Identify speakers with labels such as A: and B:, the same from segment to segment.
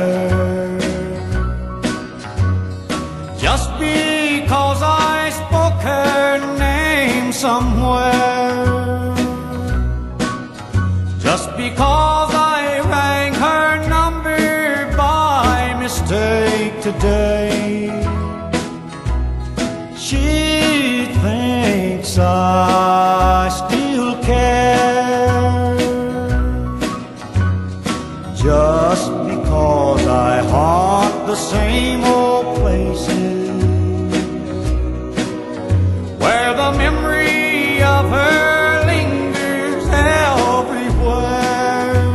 A: her. Just because I spoke her name somewhere, just because I rang her number by mistake today, she thinks I still care. Just because I haunt the same old places where the memory of her lingers everywhere.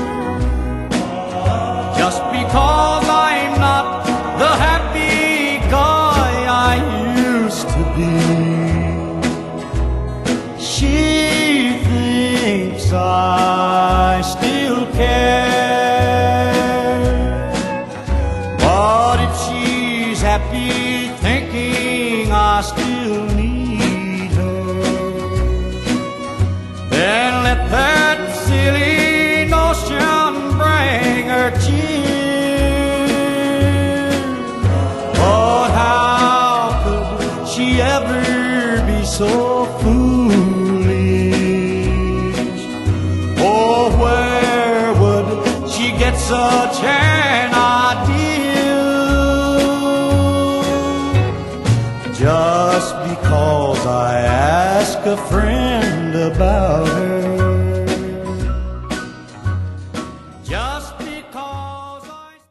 A: Just because I'm not the happy guy I used to be, she thinks I still care. But if she's happy thinking I still need her, then let that silly notion bring her cheer. But how could she ever be so foolish? Oh, where would she get such an idea? Just because I ask a friend